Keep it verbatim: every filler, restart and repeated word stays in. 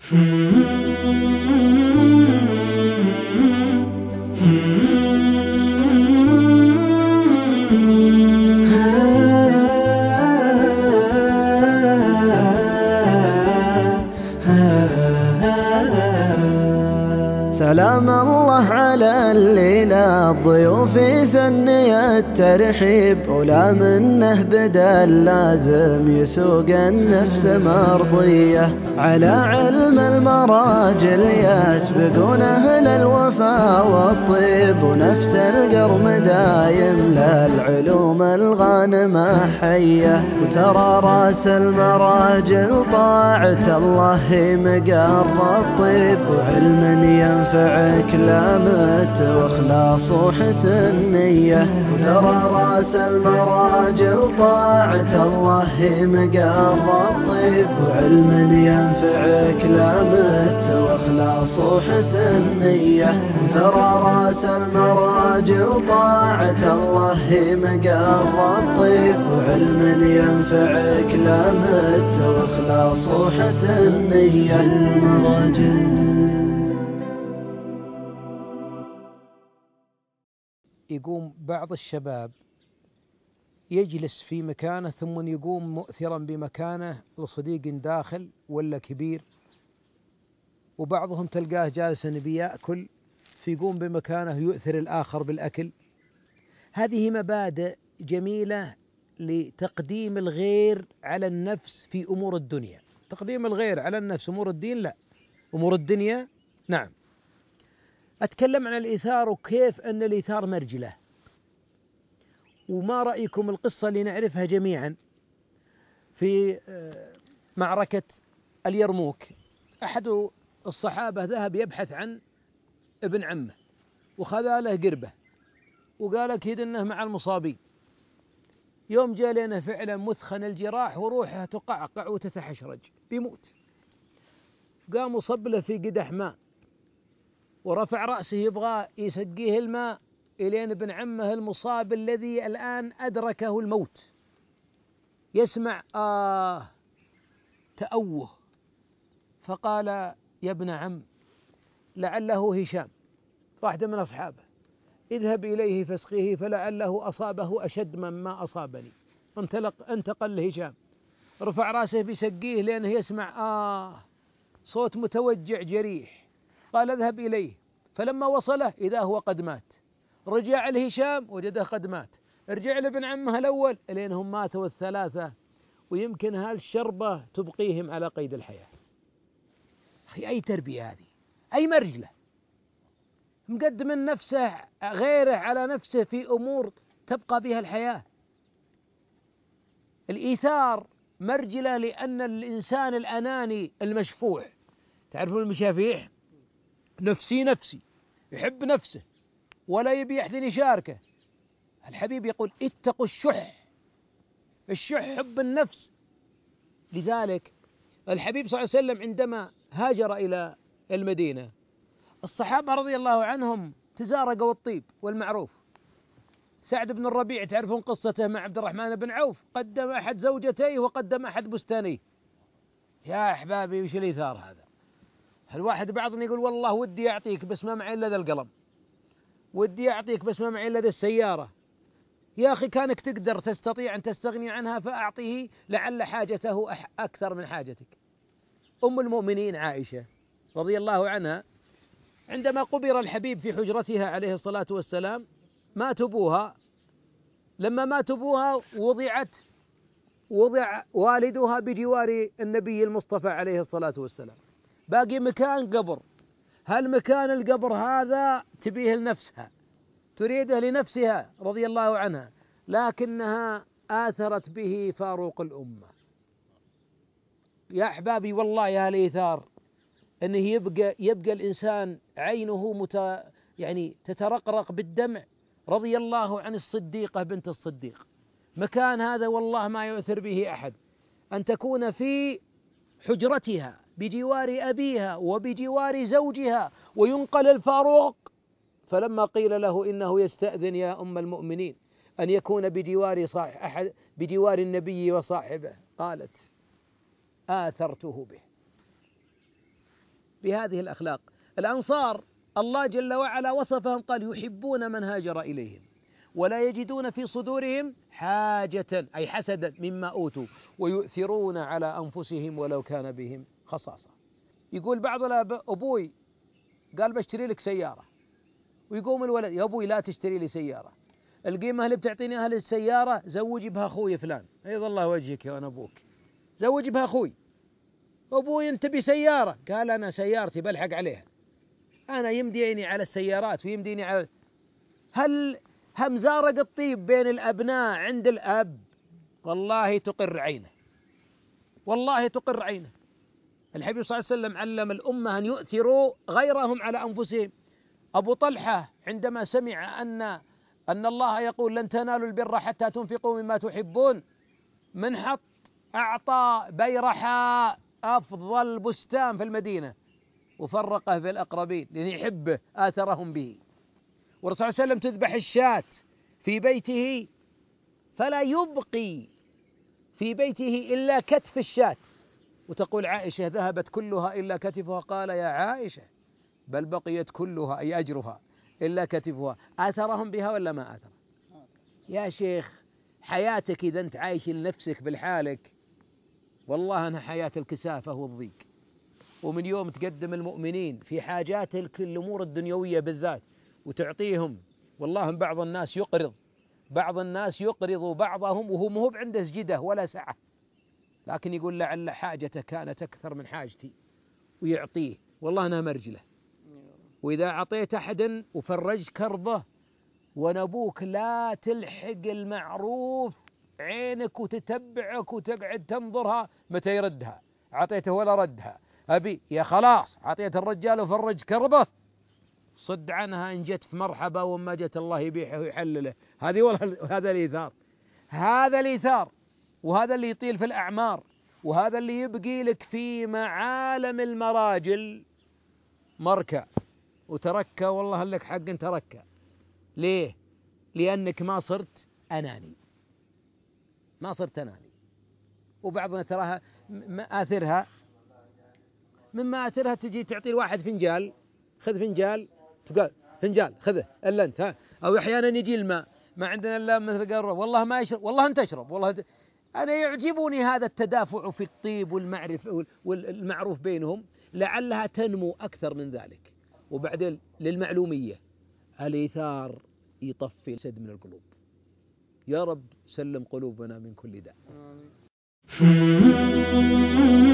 سلام الله على الليلة الضيوف ثني الترحيب، ولا منه بدا لازم يسوق النفس مرضية، على علم المراجل يسبقون أهل الوفاء والطيب، ونفس القرم دايم للعلوم الغانمة حية، وترى راس المراجل طاعة الله مقر الطيب، وعلم ينفعك لامت واخلاص وحسن نية، وترى راس المراجل طاعة الله مقر الطيب، وعلم ينفعك لامت واخلاص وحسن نية، وترى راس المراجل طاعة الله مقر الطيب، وعلم ينفعك لامت واخلاص وحسن نية. المراجل يقوم بعض الشباب يجلس في مكانه ثم يقوم مؤثرا بمكانه لصديق داخل ولا كبير، وبعضهم تلقاه جالسا بيأكل فيقوم بمكانه يؤثر الآخر بالأكل. هذه مبادئ جميلة لتقديم الغير على النفس في أمور الدنيا. تقديم الغير على النفس أمور الدين لا، أمور الدنيا نعم. أتكلم عن الإيثار وكيف أن الإيثار مرجلة. وما رأيكم القصة اللي نعرفها جميعا في معركة اليرموك؟ أحد الصحابة ذهب يبحث عن ابن عمه وخذ له قربة وقال أكيد أنه مع المصابين. يوم جاء لنا فعلا مثخن الجراح وروحه تقعقع وتتحشرج بيموت، قام صب له في قدح ماء ورفع رأسه يبغى يسقيه الماء إلين ابن عمه المصاب الذي الآن أدركه الموت يسمع آه تأوه، فقال يا ابن عم لعله هشام واحد من أصحابه، اذهب إليه فاسقيه فلعله أصابه أشد مما أصابني. انطلق انتقل لهشام، رفع رأسه بيسقيه لأنه يسمع آه صوت متوجع جريح، قال اذهب إليه، فلما وصله إذا هو قد مات. رجع لهشام وجده قد مات، رجع لابن عمه الأول لأنهم ماتوا الثلاثة، ويمكن هالشربة تبقيهم على قيد الحياة. أخي أي تربية هذه، أي مرجلة، مقدم نفسه غيره على نفسه في أمور تبقى بها الحياة. الإيثار مرجلة لأن الإنسان الأناني المشفوع، تعرفون المشافيح، نفسي نفسي، يحب نفسه ولا يبي أحد يشاركه. الحبيب يقول اتقوا الشح، الشح حب النفس. لذلك الحبيب صلى الله عليه وسلم عندما هاجر إلى المدينة، الصحابة رضي الله عنهم تزارقوا الطيب والمعروف. سعد بن الربيع تعرفون قصته مع عبد الرحمن بن عوف، قدم أحد زوجتيه وقدم أحد بستانيه. يا أحبابي وش الإيثار هذا؟ الواحد بعضهم يقول والله ودي أعطيك بس ما معي إلا ذا القلم، ودي أعطيك بس ما معي إلا ذا السيارة. يا أخي كانك تقدر تستطيع أن تستغني عنها فأعطيه لعل حاجته أكثر من حاجتك. أم المؤمنين عائشة رضي الله عنها عندما قبر الحبيب في حجرتها عليه الصلاة والسلام مات أبوها، لما مات أبوها وضعت وضع والدها بجوار النبي المصطفى عليه الصلاة والسلام، باقي مكان قبر. هل مكان القبر هذا تبيه لنفسها، تريده لنفسها رضي الله عنها، لكنها آثرت به فاروق الأمة. يا أحبابي والله يا الإيثار أنه يبقى, يبقى الإنسان عينه مت يعني تترقرق بالدمع رضي الله عن الصديقة بنت الصديق. مكان هذا والله ما يؤثر به أحد، أن تكون في حجرتها بجوار أبيها وبجوار زوجها وينقل الفاروق، فلما قيل له إنه يستأذن يا أم المؤمنين أن يكون بجوار صاحب أحد بجوار النبي وصاحبه، قالت آثرته به. بهذه الأخلاق. الأنصار الله جل وعلا وصفهم قال يحبون من هاجر إليهم ولا يجدون في صدورهم حاجة أي حسدا مما أوتوا ويؤثرون على أنفسهم ولو كان بهم خصاصة. يقول بعض الآباء أبوي قال بشتري لك سيارة، ويقوم الولد يا أبوي لا تشتري لي سيارة، القيمة اللي بتعطيني أهل السيارة زوج بها أخوي فلان، أيض الله وجهك وأنا أبوك، زوج بها أخوي. أبوي أنت بسيارة، قال أنا سيارتي بلحق عليها، أنا يمديني على السيارات ويمديني على. هل هم زارق الطيب بين الأبناء عند الأب والله تقر عينه، والله تقر عينه. الحبيب صلى الله عليه وسلم علم الأمة أن يؤثروا غيرهم على أنفسهم. أبو طلحة عندما سمع أن أن الله يقول لن تنالوا البر حتى تنفقوا مما تحبون، من حط أعطى بيرحاء أفضل بستان في المدينة وفرقه في الأقربين لأن يحبه آثرهم به. والرسول صلى الله عليه وسلم تذبح الشاة في بيته فلا يبقي في بيته إلا كتف الشاة، وتقول عائشة ذهبت كلها إلا كتفها، قال يا عائشة بل بقيت كلها أي أجرها إلا كتفها. آثرهم بها ولا ما آثر؟ يا شيخ حياتك إذا أنت عايش لنفسك بالحالك والله أنا حياة الكسافة والضيق. ومن يوم تقدم المؤمنين في حاجات الأمور الدنيوية بالذات وتعطيهم، والله بعض الناس يقرض بعض الناس يقرض بعضهم وهو مو عنده سجده ولا سعة، لكن يقول لعل حاجته كانت أكثر من حاجتي ويعطيه. والله أنا مرجله، وإذا أعطيت أحدا وفرجت كربه ونبوك لا تلحق المعروف عينك وتتبعك وتقعد تنظرها متى يردها، أعطيته ولا ردها، أبي يا خلاص أعطيت الرجال وفرج كربه صد عنها إن جت في مرحبا وما جت الله يبيحه ويحلله. هذه والله هذا الإيثار، هذا الإيثار، وهذا اللي يطيل في الأعمار، وهذا اللي يبقي لك في معالم المراجل مركع وتركة. والله لك حق تركة. ليه؟ لأنك ما صرت أناني، ما صرت أناني. وبعضنا تراها مآثرها من مآثرها تجي تعطي الواحد فنجال، خذ فنجال، تقول فنجال خذه إلا أنت، ها؟ أو أحيانا يجي الماء ما عندنا إلا مثل قرر والله ما يشرب، والله أنت تشرب، والله أنت. أنا يعجبني هذا التدافع في الطيب والمعرف والمعروف بينهم، لعلها تنمو أكثر من ذلك. وبعدين للمعلومية الإيثار يطفي السد من القلوب. يا رب سلم قلوبنا من كل داء.